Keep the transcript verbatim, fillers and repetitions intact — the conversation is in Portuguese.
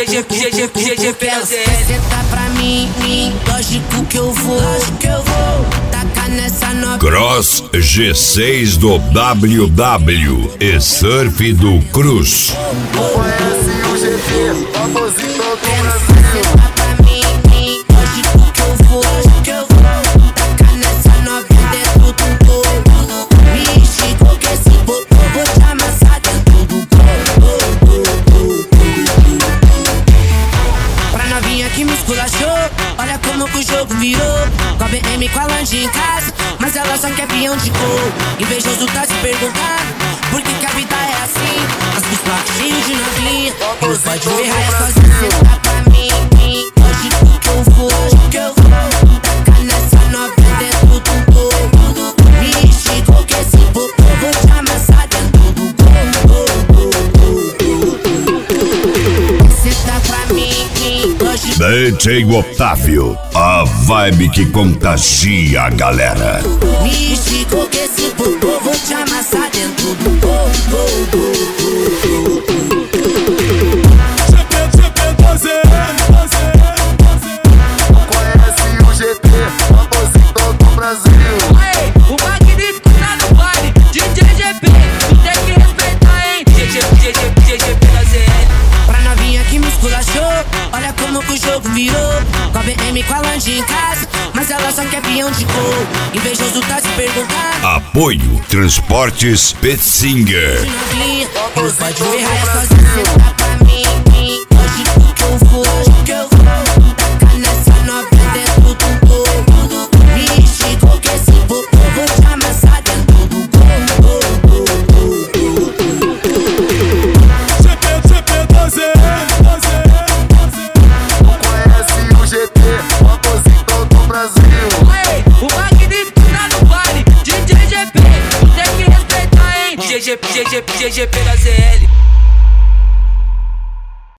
G G P Z L. Senta pra mim, mim, lógico que eu vou, lógico que eu vou tacar nessa nova. Cross G seis do W W e Surf do Cruz. Conhece o G P, famosinho do Brasil. Senta pra mim, mim, lógico que eu vou, lógico que eu vou tacar nessa nova dentro do corpo. Me esticou que esse botão vou te amassar dentro do corpo. Pra novinha que me esculachou, olha como que o jogo virou. Com a B M com a lanche em casa, mas ela só quer peão de cor. Invejoso tá se perguntando por que que a vida é assim. As buscas cheios de novinha, não pode ver raia sozinha. Senta pra mim, mim, lógico que eu vou, lógico que eu vou tacar nessa novinha dentro do corpo. Me esticou que esse botão vou te amassar dentro do corpo. Senta pra mim, mim, lógico. D J Otávio, a vibe que contagia a galera. Me esticou que esse botão vou te amassar dentro do corpo. Conhece o G P, famosinho do Brasil. Aê, o magnífico tá no baile, D J G P, tu tem que respeitar, hein? G G P Z L. Pra novinha que me esculachou, olha como que o jogo virou. Com a B M com a lanche em casa, mas ela só quer peão de cor. Invejoso tá se perguntando. Apoio Transportes Petzinger. Novinha, não pode ver raia sozinha. Senta pra mim, mim, lógico que eu vou, lógico que eu vou tacar nessa novinha dentro do corpo. Me esticou que esse botão vou te amassar dentro do corpo. Conhece o G P, famosinho do Brasil. Aê, o magnífico tá no baile, D J G P, tu tem que respeitar, hein? G G P Z L.